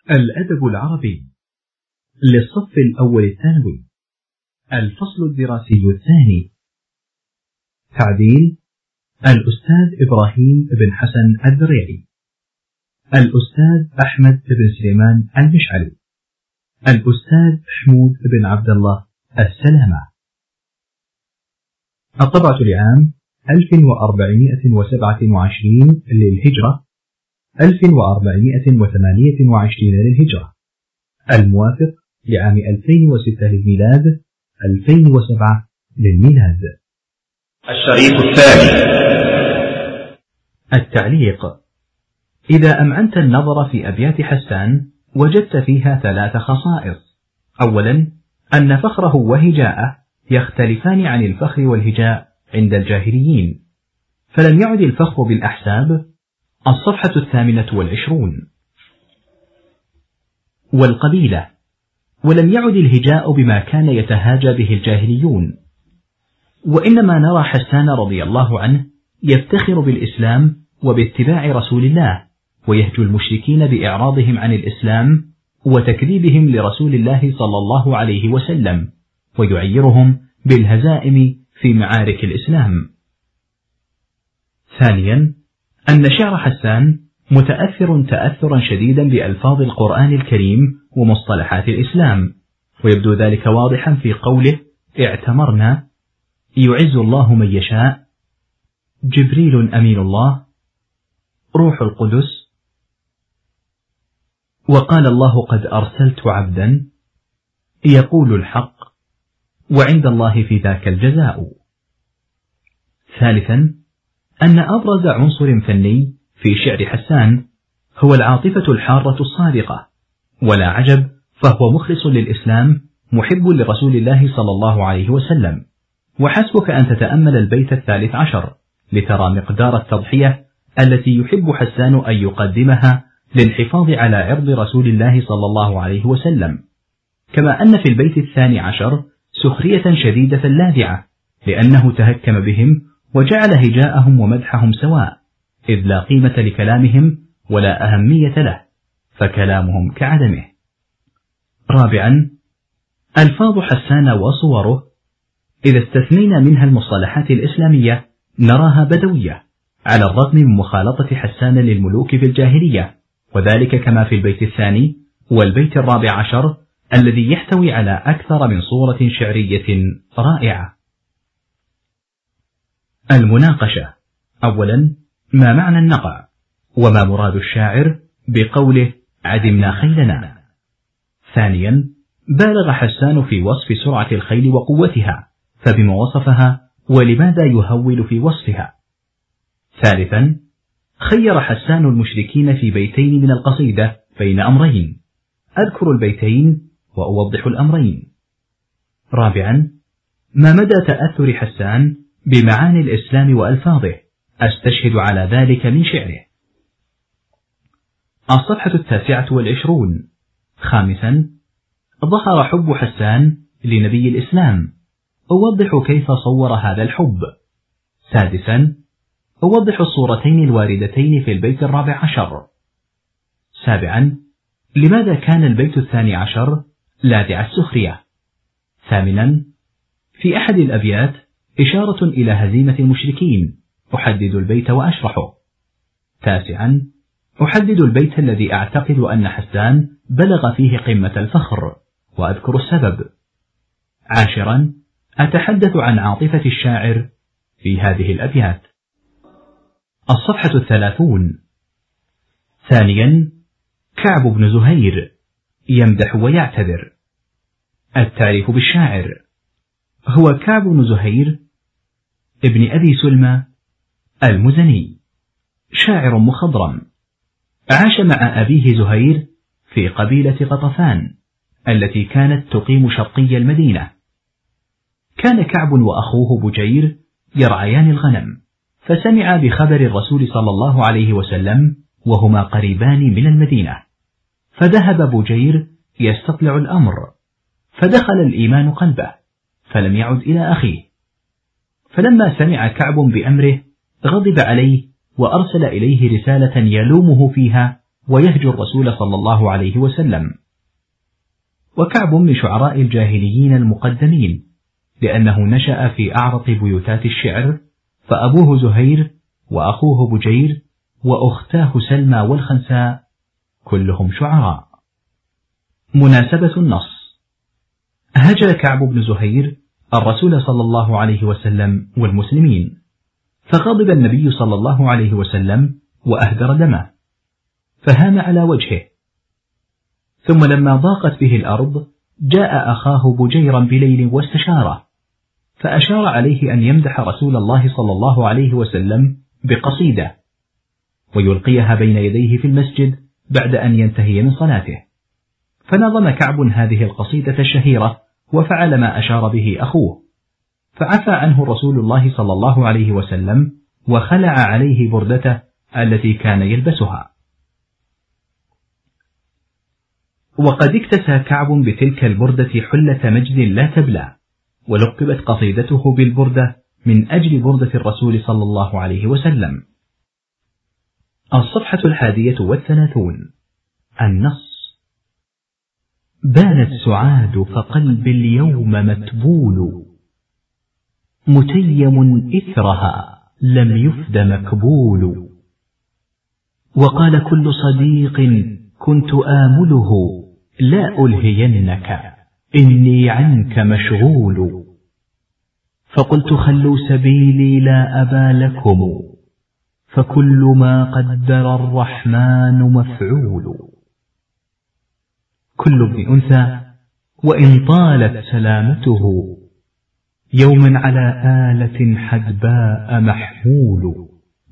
الأدب العربي للصف الأول الثانوي. الفصل الدراسي الثاني. تعديل الأستاذ إبراهيم بن حسن الدريعي، الأستاذ أحمد بن سليمان المشعلي، الأستاذ حمود بن عبد الله السلامة. الطبعة لعام 1427 للهجرة، 1428 للهجرة، الموافق لعام 2006 للميلاد، 2007 للميلاد. الشريط الثاني. التعليق: إذا أمعنت النظر في أبيات حسان وجدت فيها 3 خصائص. أولا، أن فخره وهجاءه يختلفان عن الفخر والهجاء عند الجاهليين، فلم يعد الفخر بالأحساب. الصفحة 28. والقبيلة، ولم يعد الهجاء بما كان يتهاجى به الجاهليون، وإنما نرى حسان رضي الله عنه يفتخر بالإسلام وباتباع رسول الله، ويهجو المشركين بإعراضهم عن الإسلام وتكذيبهم لرسول الله صلى الله عليه وسلم، ويعيرهم بالهزائم في معارك الإسلام. ثانيا، أن شعر حسان متأثر تأثرا شديدا بألفاظ القرآن الكريم ومصطلحات الإسلام، ويبدو ذلك واضحا في قوله: اعتمرنا، يعز الله من يشاء، جبريل أمين الله، روح القدس، وقال الله قد أرسلت عبدا، يقول الحق، وعند الله في ذاك الجزاء. ثالثا، أن أبرز عنصر فني في شعر حسان هو العاطفة الحارة الصادقة، ولا عجب، فهو مخلص للإسلام محب لرسول الله صلى الله عليه وسلم. وحسبك أن تتأمل البيت 13 لترى مقدار التضحية التي يحب حسان أن يقدمها للحفاظ على عرض رسول الله صلى الله عليه وسلم، كما أن في البيت 12 سخرية شديدة لاذعة، لأنه تهكم بهم وجعل هجاءهم ومدحهم سواء، إذ لا قيمة لكلامهم ولا أهمية له، فكلامهم كعدمه. رابعا، ألفاظ حسان وصوره إذا استثنينا منها المصطلحات الإسلامية نراها بدوية، على الرغم من مخالطة حسان للملوك في الجاهلية، وذلك كما في البيت 2 والبيت 14 الذي يحتوي على أكثر من صورة شعرية رائعة. المناقشة. أولا، ما معنى النقع؟ وما مراد الشاعر بقوله عدمنا خيلنا؟ ثانيا، بالغ حسان في وصف سرعة الخيل وقوتها، فبما وصفها ولماذا يهول في وصفها؟ ثالثا، خير حسان المشركين في بيتين من القصيدة بين أمرين، أذكر البيتين وأوضح الأمرين. رابعا، ما مدى تأثر حسان بمعاني الإسلام وألفاظه؟ أستشهد على ذلك من شعره. الصفحة 29. خامسا، ظهر حب حسان لنبي الإسلام، أوضح كيف صور هذا الحب. سادسا، أوضح الصورتين الواردتين في البيت 14. سابعا، لماذا كان البيت 12 لاذع السخرية؟ ثامنا، في أحد الأبيات إشارة إلى هزيمة المشركين، أحدد البيت وأشرحه. تاسعا، أحدد البيت الذي أعتقد أن حسان بلغ فيه قمة الفخر، وأذكر السبب. عاشرا، أتحدث عن عاطفة الشاعر في هذه الأبيات. الصفحة 30. ثانيا، كعب بن زهير يمدح ويعتذر. التعريف بالشاعر: هو كعب بن زهير ابن أبي سلمى المزني، شاعر مخضرم، عاش مع أبيه زهير في قبيلة غطفان التي كانت تقيم شرقي المدينة. كان كعب وأخوه بجير يرعيان الغنم، فسمع بخبر الرسول صلى الله عليه وسلم وهما قريبان من المدينة، فذهب بجير يستطلع الأمر، فدخل الإيمان قلبه، فلم يعد إلى أخيه. فلما سمع كعب بأمره غضب عليه وأرسل إليه رسالة يلومه فيها ويهجو الرسول صلى الله عليه وسلم. وكعب من شعراء الجاهليين المقدمين، لأنه نشأ في أعرق بيوتات الشعر، فأبوه زهير وأخوه بجير وأختاه سلمى والخنساء كلهم شعراء. مناسبة النص: هجل كعب بن زهير الرسول صلى الله عليه وسلم والمسلمين، فغضب النبي صلى الله عليه وسلم وأهدر دمه، فهام على وجهه. ثم لما ضاقت به الأرض جاء أخاه بجيرا بليل واستشاره، فأشار عليه أن يمدح رسول الله صلى الله عليه وسلم بقصيدة ويلقيها بين يديه في المسجد بعد أن ينتهي من صلاته. فنظم كعب هذه القصيدة الشهيرة وفعل ما أشار به أخوه، فعفى عنه رسول الله صلى الله عليه وسلم وخلع عليه بردته التي كان يلبسها. وقد اكتسى كعب بتلك البردة حلة مجد لا تبلى، ولقبت قصيدته بالبردة من أجل بردة الرسول صلى الله عليه وسلم. الصفحة 31. النص: بانت سعاد فقلبي اليوم متبول، متيم إثرها لم يفد مكبول. وقال كل صديق كنت آمله، لا ألهينك إني عنك مشغول. فقلت خلوا سبيلي لا أبا لكم، فكل ما قدر الرحمن مفعول. كل ابن أنثى وإن طالت سلامته، يوما على آلة حدباء محمول.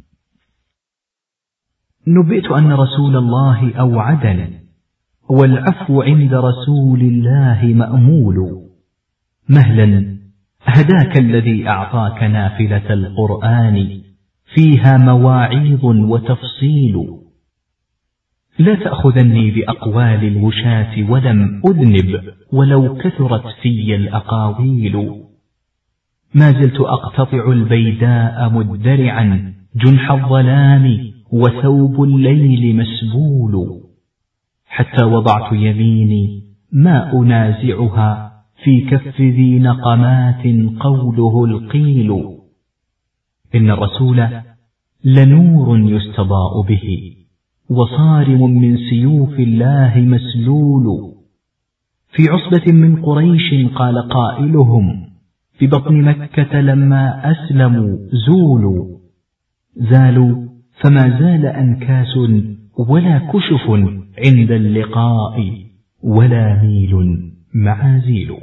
نبئت أن رسول الله أوعدني، والعفو عند رسول الله مأمول. مهلا هداك الذي أعطاك نافلة القرآن، فيها مواعيظ وتفصيل. لا تأخذني بأقوال الوشاة ولم أذنب، ولو كثرت في الأقاويل. ما زلت أقتطع البيداء مدرعا جنح الظلام، وثوب الليل مسبول. حتى وضعت يميني ما أنازعها، في كف ذي نقمات قوله القيل. إن الرسول لنور يستضاء به، وصارم من سيوف الله مسلول. في عصبة من قريش قال قائلهم، ببطن مكة لما أسلموا زولوا. زالوا فما زال أنكاس ولا كشف عند اللقاء، ولا ميل معازيل.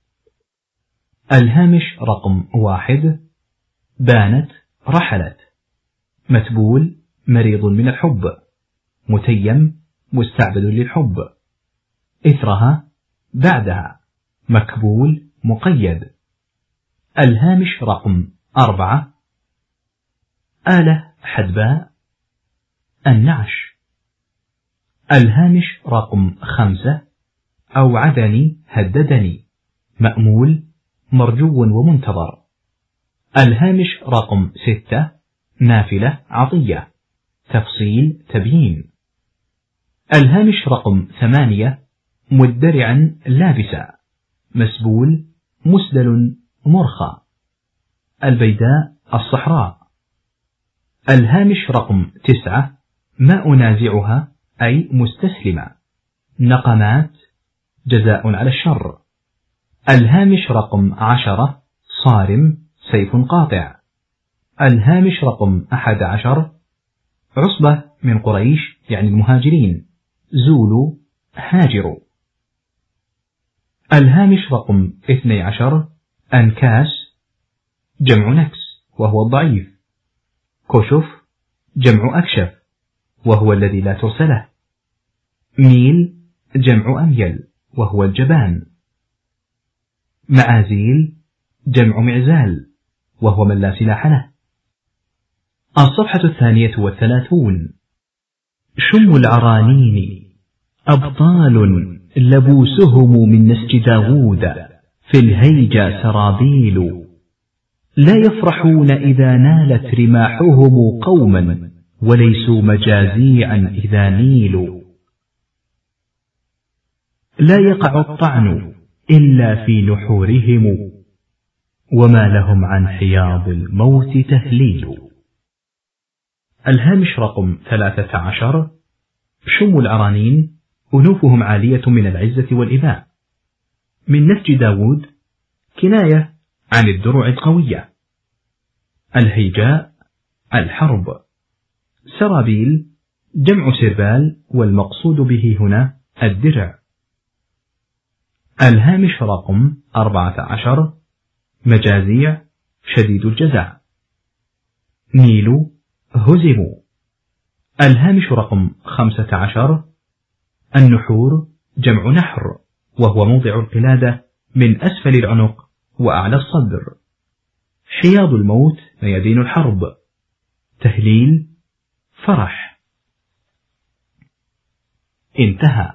الهامش رقم 1: بانت رحلت، متبول مريض من الحب، متيم مستعبد للحب، إثرها بعدها، مكبول مقيد. الهامش رقم 4: آلة حدباء، النعش. الهامش رقم 5: أوعدني هددني، مأمول مرجو ومنتظر. الهامش رقم 6: نافلة عطية، تفصيل تبيين. الهامش رقم 8: مدرعا لابسا، مسبول مسدل مرخى. البيداء الصحراء. الهامش رقم 9: ما أنازعها أي مستسلمة، نقمات جزاء على الشر. الهامش رقم 10: صارم سيف قاطع. الهامش رقم 11: عصبة من قريش يعني المهاجرين، زولوا هاجروا. الهامش رقم 12: أنكاس جمع نكس وهو الضعيف، كشف جمع أكشف وهو الذي لا ترسله، ميل جمع أميل وهو الجبان، معازيل جمع معزال وهو من لا سلاح له. الصفحة 32. شم العرانين أبطال لبوسهم من نسج داوود، في الهيجا سرابيل. لا يفرحون إذا نالت رماحهم قوما، وليسوا مجازيعا إذا نيلوا. لا يقع الطعن إلا في نحورهم، وما لهم عن حياض الموت تهليل. الهامش رقم 13. شم العرانين أنوفهم عالية من العزة والإباء. من نسج داود كناية عن الدرع القوية. الهيجاء الحرب. سرابيل جمع سربال، والمقصود به هنا الدرع. الهامش رقم 14. مجازيع شديد الجزع. نيلوا هزموا. الهامش رقم 15. النحور جمع نحر، وهو موضع القلادة من أسفل العنق وأعلى الصدر. حياض الموت ميادين الحرب. تهليل فرح. انتهى.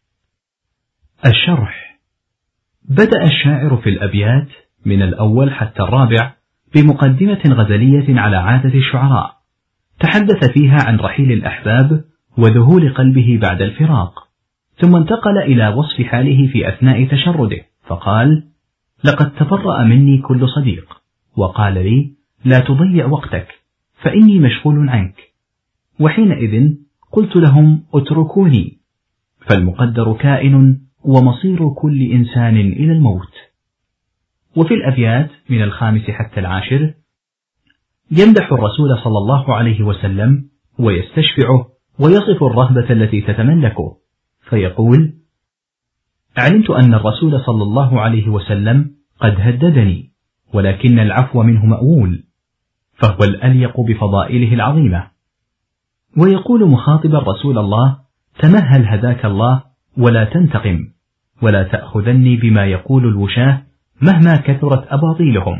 الشرح. بدأ الشاعر في الأبيات من الأول حتى الرابع بمقدمة غزلية على عادة الشعراء، تحدث فيها عن رحيل الأحباب وذهول قلبه بعد الفراق، ثم انتقل إلى وصف حاله في أثناء تشرده، فقال: لقد تبرأ مني كل صديق، وقال لي: لا تضيع وقتك فإني مشغول عنك. وحينئذ قلت لهم: اتركوني، فالمقدر كائن، ومصير كل إنسان إلى الموت. وفي الأبيات من 5 حتى 10 يمدح الرسول صلى الله عليه وسلم ويستشفعه ويصف الرهبة التي تتملكه، فيقول: علمت أن الرسول صلى الله عليه وسلم قد هددني، ولكن العفو منه مأول، فهو الأليق بفضائله العظيمة. ويقول مخاطبا رسول الله: تمهل هداك الله، ولا تنتقم، ولا تأخذني بما يقول الوشاة مهما كثرت أباطيلهم.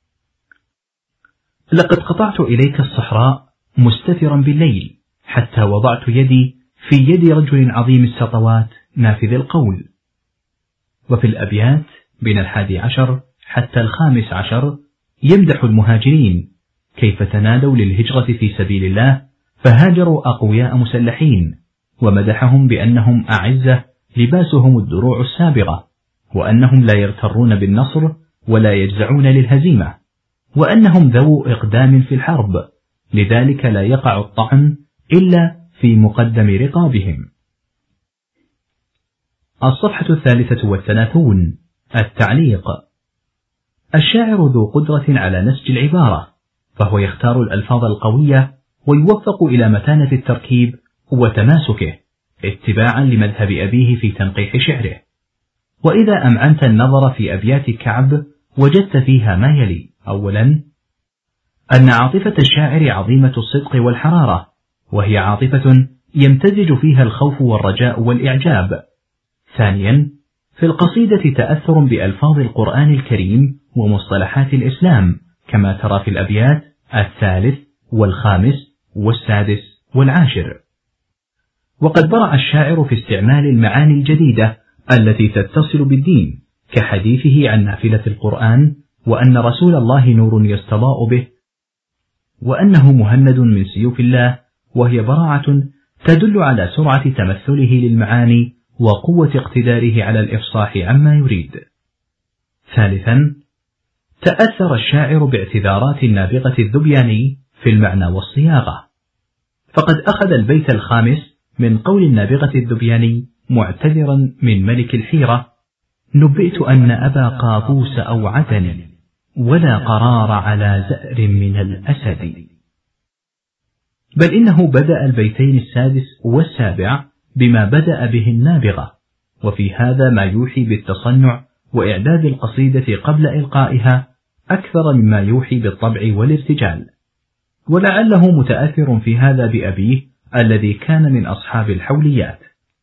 لقد قطعت إليك الصحراء مستترا بالليل، حتى وضعت يدي في يد رجل عظيم السطوات نافذ القول. وفي الأبيات من 11 حتى 15 يمدح المهاجرين كيف تنادوا للهجرة في سبيل الله، فهاجروا أقوياء مسلحين، ومدحهم بأنهم أعزة لباسهم الدروع السابغة، وأنهم لا يغترون بالنصر ولا يجزعون للهزيمة، وأنهم ذو إقدام في الحرب، لذلك لا يقع الطعن إلا في مقدم رقابهم. الصفحة 33. التعليق. الشاعر ذو قدرة على نسج العبارة، فهو يختار الألفاظ القوية ويوفق إلى متانة التركيب وتماسكه، اتباعا لمذهب أبيه في تنقيح شعره. وإذا أمعنت النظر في أبيات كعب وجدت فيها ما يلي: أولا، أن عاطفة الشاعر عظيمة الصدق والحرارة، وهي عاطفة يمتزج فيها الخوف والرجاء والإعجاب. ثانيا، في القصيدة تأثر بألفاظ القرآن الكريم ومصطلحات الإسلام، كما ترى في الأبيات 3 و5 و6 و10. وقد برع الشاعر في استعمال المعاني الجديدة التي تتصل بالدين، كحديثه عن نافلة القرآن، وأن رسول الله نور يستضاء به، وأنه مهند من سيوف الله، وهي براعة تدل على سرعة تمثله للمعاني وقوة اقتداره على الإفصاح عما يريد. ثالثا، تأثر الشاعر باعتذارات النابغة الذبياني في المعنى والصياغة، فقد أخذ البيت 5 من قول النابغة الذبياني معتذرا من ملك الحيرة: نبئت أن أبا قابوس أوعدني، ولا قرار على زأر من الأسد. بل إنه بدأ البيتين 6 و7 بما بدأ به النابغة، وفي هذا ما يوحي بالتصنع وإعداد القصيدة قبل إلقائها أكثر مما يوحي بالطبع والارتجال، ولعله متأثر في هذا بأبيه الذي كان من أصحاب الحوليات.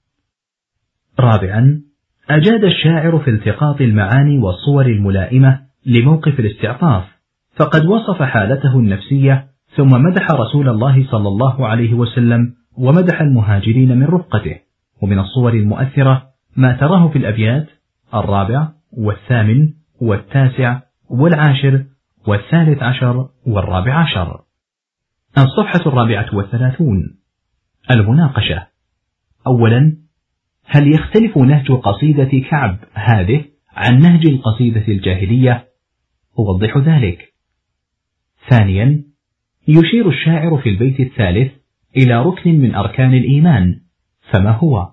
رابعا، أجاد الشاعر في التقاط المعاني والصور الملائمة لموقف الاستعطاف، فقد وصف حالته النفسية، ثم مدح رسول الله صلى الله عليه وسلم ومدح المهاجرين من رفقته. ومن الصور المؤثرة ما تراه في الأبيات 4 و8 و9 و10 و13 و14. الصفحة 34. المناقشة. أولا، هل يختلف نهج قصيدة كعب هذه عن نهج القصيدة الجاهلية؟ أوضح ذلك. ثانيا، يشير الشاعر في البيت الثالث إلى ركن من أركان الإيمان، فما هو؟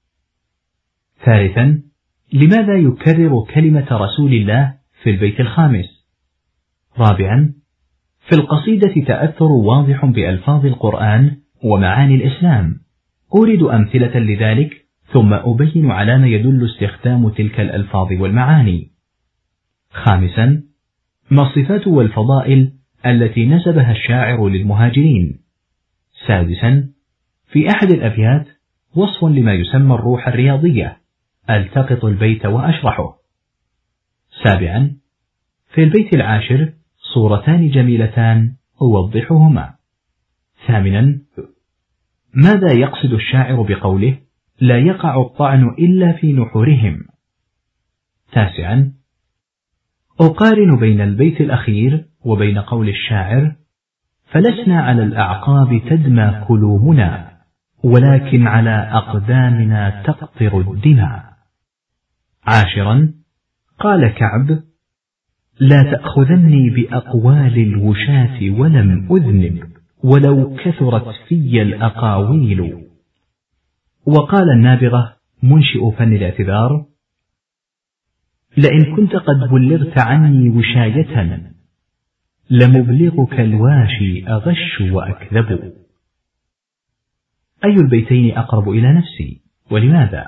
ثالثا، لماذا يكرر كلمة رسول الله في البيت الخامس؟ رابعا، في القصيدة تأثر واضح بألفاظ القرآن ومعاني الإسلام، أورد أمثلة لذلك ثم أبين على ما يدل استخدام تلك الألفاظ والمعاني. خامسا، ما الصفات والفضائل التي نسبها الشاعر للمهاجرين؟ سادسا، في أحد الأبيات وصف لما يسمى الروح الرياضية، ألتقط البيت وأشرحه. سابعا، في البيت العاشر صورتان جميلتان أوضحهما. ثامنا، ماذا يقصد الشاعر بقوله لا يقع الطعن إلا في نحورهم؟ تاسعا، أقارن بين البيت الأخير وبين قول الشاعر فلسنا على الأعقاب تدمى كلومنا ولكن على أقدامنا تقطر الدماء. عاشرا، قال كعب لا تأخذني بأقوال الوشاة ولم أذنب ولو كثرت في الأقاويل. وقال النابغة منشئ فن الاعتذار لئن كنت قد بلغت عني وشاية لمبلغك الواشي أغش وأكذب. أي البيتين أقرب إلى نفسي ولماذا؟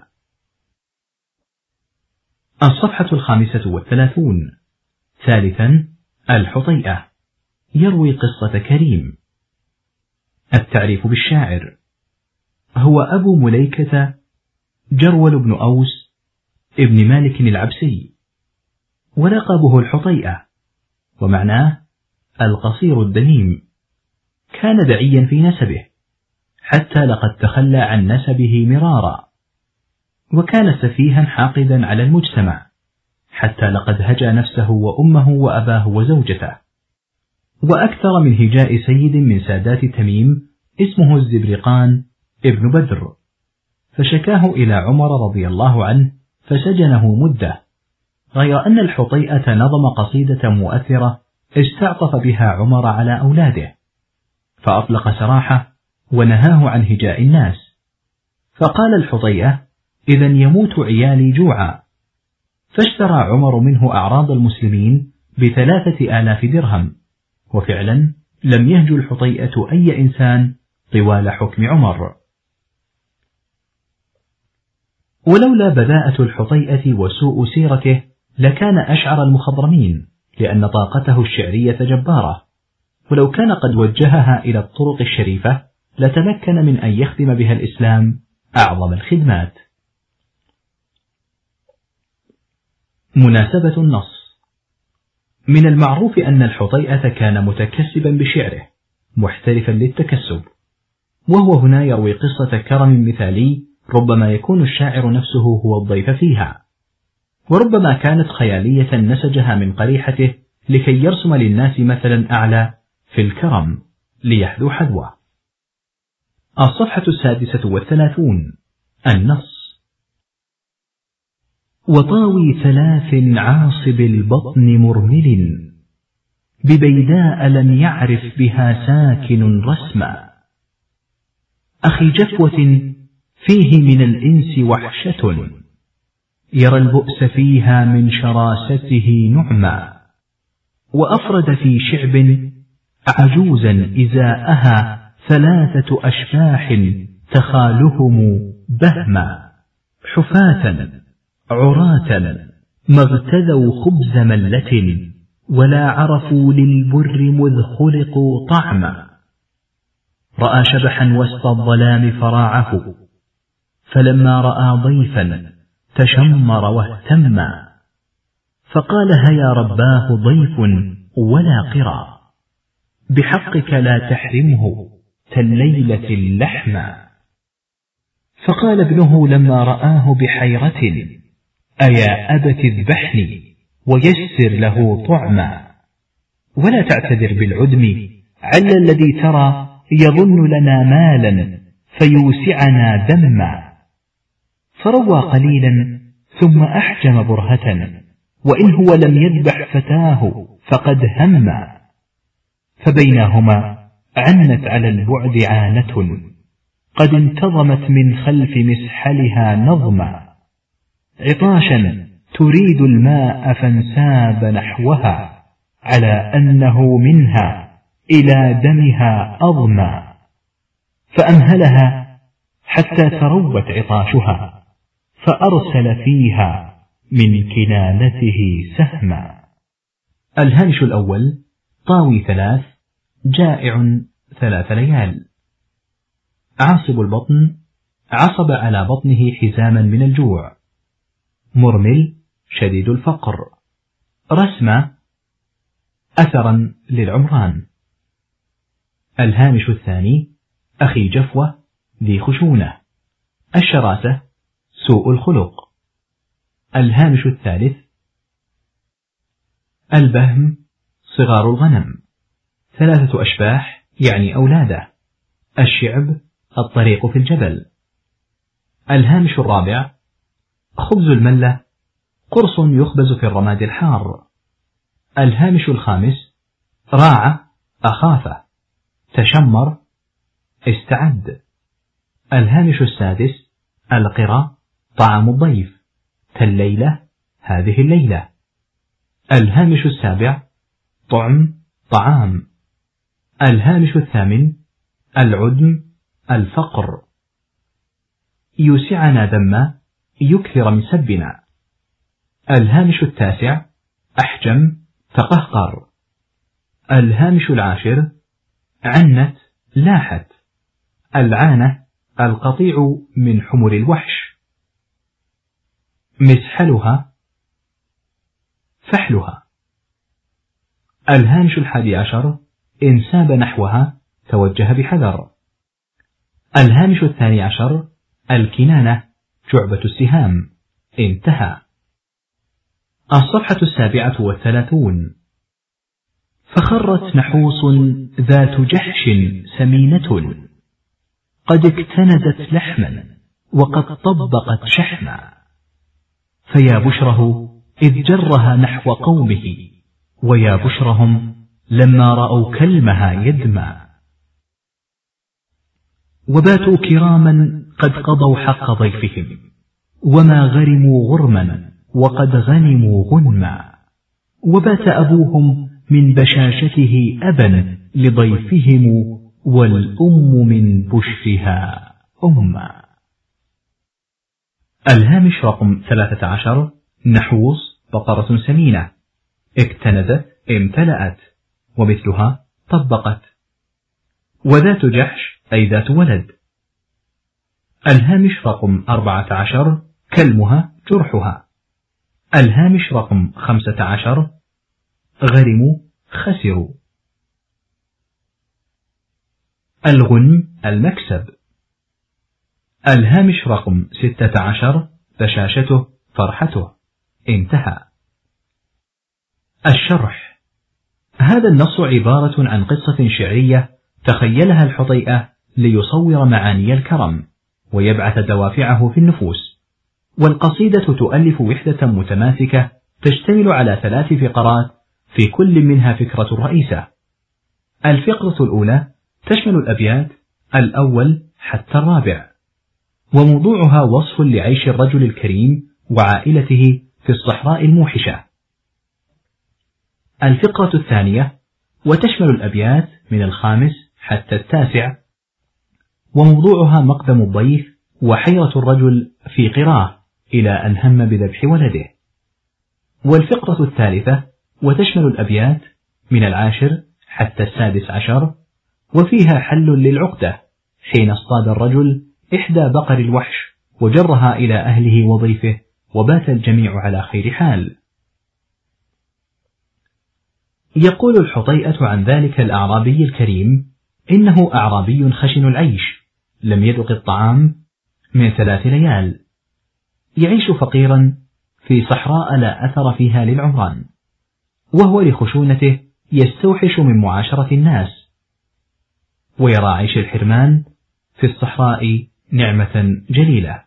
الصفحة 35. ثالثا، الحطيئة، يروي قصة كريم. التعريف بالشاعر: هو أبو مليكة جرول بن أوس ابن مالك العبسي، ولقبه الحطيئة، ومعناه القصير الدميم. كان دعيا في نسبه حتى لقد تخلى عن نسبه مرارا، وكان سفيها حاقدا على المجتمع حتى لقد هجى نفسه وأمه وأباه وزوجته. وأكثر من هجاء سيد من سادات تميم اسمه الزبرقان ابن بدر، فشكاه إلى عمر رضي الله عنه فسجنه مدة، غير أن الحطيئة نظم قصيدة مؤثرة استعطف بها عمر على أولاده، فأطلق سراحه ونهاه عن هجاء الناس، فقال الحطيئة إذن يموت عيالي جوعا، فاشترى عمر منه أعراض المسلمين ب3,000 درهم، وفعلا لم يهج الحطيئة أي إنسان طوال حكم عمر. ولولا بذاءة الحطيئة وسوء سيرته لكان أشعر المخضرمين، لأن طاقته الشعرية جبارة، ولو كان قد وجهها إلى الطرق الشريفة لتمكن من أن يخدم بها الإسلام أعظم الخدمات. مناسبة النص: من المعروف أن الحطيئة كان متكسبا بشعره محترفا للتكسب، وهو هنا يروي قصة كرم مثالي ربما يكون الشاعر نفسه هو الضيف فيها، وربما كانت خيالية نسجها من قريحته لكي يرسم للناس مثلا أعلى في الكرم ليحذو حذوه. الصفحة 36. النص: وطاوي 3 عاصب البطن مرمل ببيداء لم يعرف بها ساكن رسما، أخي جفوة فيه من الإنس وحشة يرى البؤس فيها من شراسته نعما، وأفرد في شعب عجوزا إزاءها 3 أشباح تخالهم بهما، حفاة عراة ما اغتذوا خبز ملة ولا عرفوا للبر مذ خلقوا طعما، رأى شبحا وسط الظلام فراعه فلما رأى ضيفا تشمر واهتما، فقال هيا رباه ضيف ولا قرى بحقك لا تحرمه كالليلة اللحما، فقال ابنه لما رآه بحيرة أيا أبت اذبحني ويسر له طعما، ولا تعتذر بالعدم عل الذي ترى يظن لنا مالا فيوسعنا دما. فروى قليلا ثم أحجم برهة، وإن هو لم يذبح فتاه فقد هم. فبينهما عنت على البعد عانة، قد انتظمت من خلف مسحلها نظما، عطاشا تريد الماء فانساب نحوها، على أنه منها إلى دمها أظما. فأمهلها حتى تروت عطاشها، فأرسل فيها من كنانته سهما. الهامش الأول: طاوي 3، جائع 3 ليال. عاصب البطن: عصب على بطنه حزاما من الجوع. مرمل: شديد الفقر. رسمة: أثرا للعمران. الهامش الثاني: أخي جفوة ذي خشونة. الشراسة: سوء الخلق. الهامش الثالث: البهم: صغار الغنم. 3 أشباح يعني أولاده. الشعب: الطريق في الجبل. الهامش الرابع: خبز الملة: قرص يخبز في الرماد الحار. الهامش الخامس: راعى: أخاف. تشمر: استعد. الهامش السادس: القرى: طعام الضيف. تالليلة: هذه الليلة. الهامش السابع: طعم: طعام. الهامش الثامن: العدم: الفقر. يوسعنا دما: يكثر من سبنا. الهامش التاسع: أحجم: تقهقر. الهامش العاشر: عنت: لاحت. العانة: القطيع من حمر الوحش. مسحلها: فحلها. الهامش 11: انساب نحوها: توجه بحذر. الهامش 12: الكنانة: شعبة السهام. انتهى. الصفحة 37. فخرت نحوص ذات جحش سمينة، قد اكتندت لحما وقد طبقت شحما، فيا بشره إذ جرها نحو قومه، ويا بشرهم لما رأوا كلمها يدمى. وباتوا كراما قد قضوا حق ضيفهم، وما غرموا غرما وقد غنموا غنما. وبات أبوهم من بشاشته أبا لضيفهم، والأم من بشرها أما. الهامش رقم 13: نحوص: بقرة سمينة. اكتندت: امتلأت، ومثلها: طبقت. وذات جحش أي ذات ولد. الهامش رقم 14: كلمها: جرحها. الهامش رقم 15: غرموا: خسروا. الغنم: المكسب. الهامش رقم 16: بشاشته: فرحته. انتهى. الشرح: هذا النص عبارة عن قصة شعرية تخيلها الحطيئة ليصور معاني الكرم ويبعث دوافعه في النفوس. والقصيدة تؤلف وحدة متماسكة تشتمل على 3 فقرات في كل منها فكرة رئيسة. الفقرة الأولى تشمل الأبيات الأول حتى الرابع، وموضوعها وصف لعيش الرجل الكريم وعائلته في الصحراء الموحشة. الفقرة الثانية وتشمل الأبيات من الخامس حتى التاسع، وموضوعها مقدم الضيف وحيرة الرجل في قراه إلى أن هم بذبح ولده. والفقرة الثالثة وتشمل الأبيات من العاشر حتى السادس عشر، وفيها حل للعقدة حين اصطاد الرجل إحدى بقر الوحش وجرها إلى أهله وضيفه، وبات الجميع على خير حال. يقول الحطيئة عن ذلك الأعرابي الكريم: إنه أعرابي خشن العيش، لم يذق الطعام من 3 ليال، يعيش فقيرا في صحراء لا أثر فيها للعمران، وهو لخشونته يستوحش من معاشرة الناس، ويرى عيش الحرمان في الصحراء نعمة جليلة.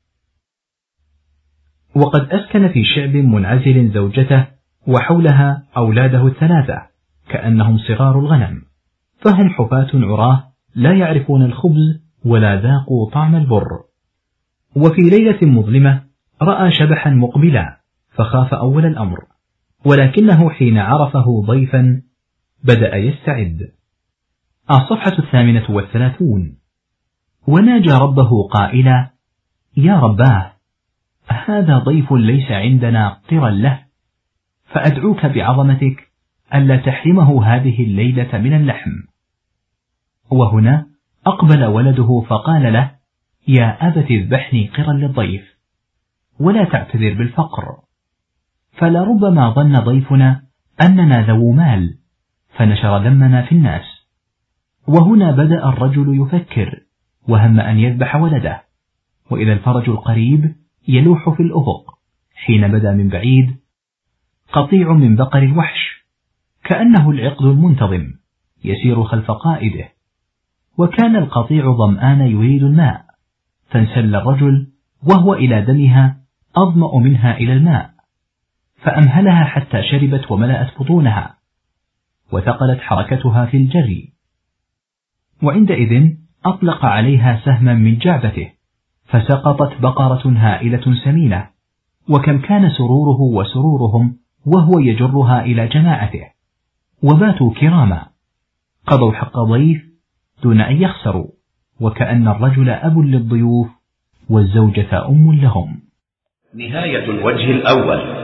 وقد أسكن في شعب منعزل زوجته وحولها أولاده الثلاثة كأنهم صغار الغنم، فهم حفاة عراه لا يعرفون الخبز ولا ذاقوا طعم البر. وفي ليلة مظلمة رأى شبحا مقبلا فخاف أول الأمر، ولكنه حين عرفه ضيفا بدأ يستعد. الصفحة 38. وناجى ربه قائلا: يا رباه، هذا ضيف ليس عندنا قطرا له، فأدعوك بعظمتك ألا تحرمه هذه الليلة من اللحم. وهنا أقبل ولده فقال له: يا أبت اذبحني قرا للضيف ولا تعتذر بالفقر، فلربما ظن ضيفنا أننا ذو مال فنشر دمنا في الناس. وهنا بدأ الرجل يفكر وهم أن يذبح ولده، وإذا الفرج القريب يلوح في الأفق حين بدا من بعيد قطيع من بقر الوحش كأنه العقد المنتظم يسير خلف قائده. وكان القطيع ظمآن يريد الماء، فانسل الرجل وهو إلى دمها أظمأ منها إلى الماء، فأمهلها حتى شربت وملأت بطونها وثقلت حركتها في الجري. وعندئذ أطلق عليها سهما من جعبته فسقطت بقرة هائلة سمينة، وكم كان سروره وسرورهم وهو يجرها إلى جماعته، وباتوا كراما، قضوا حق ضيف دون أن يخسروا، وكأن الرجل أب للضيوف والزوجة أم لهم. نهاية الوجه الأول.